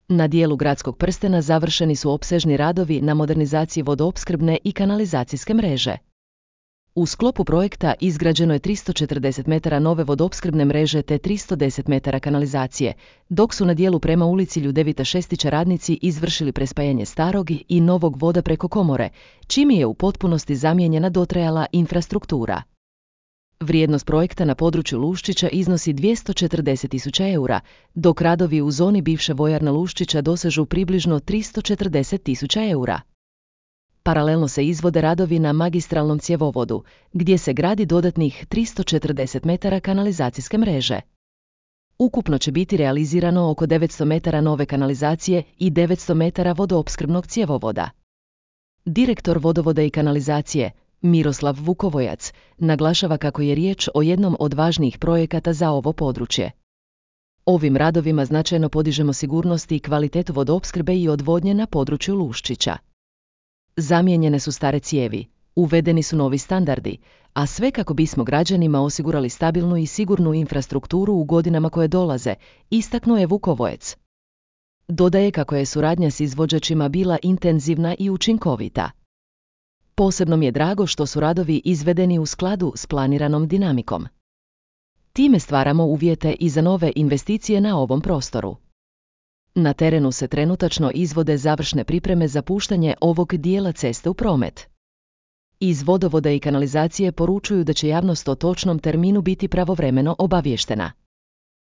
Na dijelu gradskog prstena završeni su opsežni radovi na modernizaciji vodoopskrbne i kanalizacijske mreže. U sklopu projekta izgrađeno je 340 metara nove vodoopskrbne mreže te 310 metara kanalizacije, dok su na dijelu prema ulici Ljudevita Šestića radnici izvršili prespajanje starog i novog voda preko komore, čime je u potpunosti zamijenjena dotrajala infrastruktura. Vrijednost projekta na području Luščića iznosi 240.000 eura, dok radovi u zoni bivše vojarne Luščića dosežu približno 340.000 eura. Paralelno se izvode radovi na magistralnom cjevovodu, gdje se gradi dodatnih 340 metara kanalizacijske mreže. Ukupno će biti realizirano oko 900 metara nove kanalizacije i 900 metara vodoopskrbnog cjevovoda. Direktor vodovoda i kanalizacije, Miroslav Vukovojac, naglašava kako je riječ o jednom od važnijih projekata za ovo područje. Ovim radovima značajno podižemo sigurnost i kvalitetu vodoopskrbe i odvodnje na području Luščića. Zamijenjene su stare cijevi, uvedeni su novi standardi, a sve kako bismo građanima osigurali stabilnu i sigurnu infrastrukturu u godinama koje dolaze, istaknuo je Vukovojec. Dodaje kako je suradnja s izvođačima bila intenzivna i učinkovita. Posebno mi je drago što su radovi izvedeni u skladu s planiranom dinamikom. Time stvaramo uvjete i za nove investicije na ovom prostoru. Na terenu se trenutačno izvode završne pripreme za puštanje ovog dijela ceste u promet. Iz vodovoda i kanalizacije poručuju da će javnost o točnom terminu biti pravovremeno obaviještena.